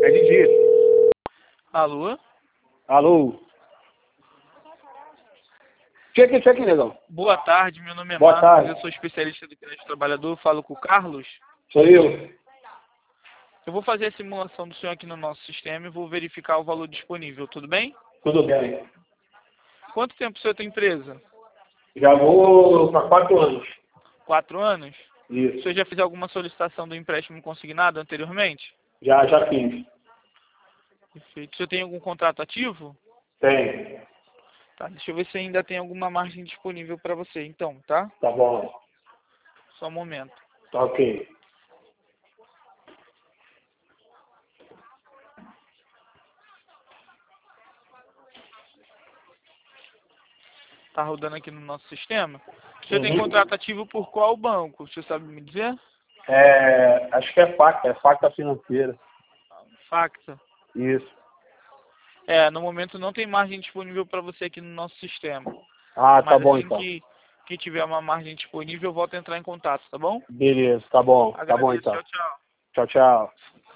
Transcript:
Acredito. Alô? Alô? Cheque, negão. Boa tarde, meu nome é Boa Marcos, tarde. eu sou especialista do crédito trabalhador, falo com o Carlos. Sou eu. Eu vou fazer a simulação do senhor aqui no nosso sistema e vou verificar o valor disponível, tudo bem? Tudo bem. Quanto tempo o senhor tem empresa? Já vou para 4 anos. 4 anos? O Isso. senhor já fez alguma solicitação do empréstimo consignado anteriormente? Já fiz. Perfeito. O senhor tem algum contrato ativo? Tem. Tá, deixa eu ver se ainda tem alguma margem disponível para você, então, tá? Tá bom. Só um momento. Tá ok. Tá rodando aqui no nosso sistema. O senhor tem Uhum. contrato ativo por qual banco? O senhor sabe me dizer? Acho que é facta financeira. Facta. Isso. No momento não tem margem disponível para você aqui no nosso sistema. Ah, tá Mas bom assim então. que tiver uma margem disponível, eu volto a entrar em contato, tá bom? Beleza, tá bom Agradeço. então. Tchau, tchau. Tchau, tchau.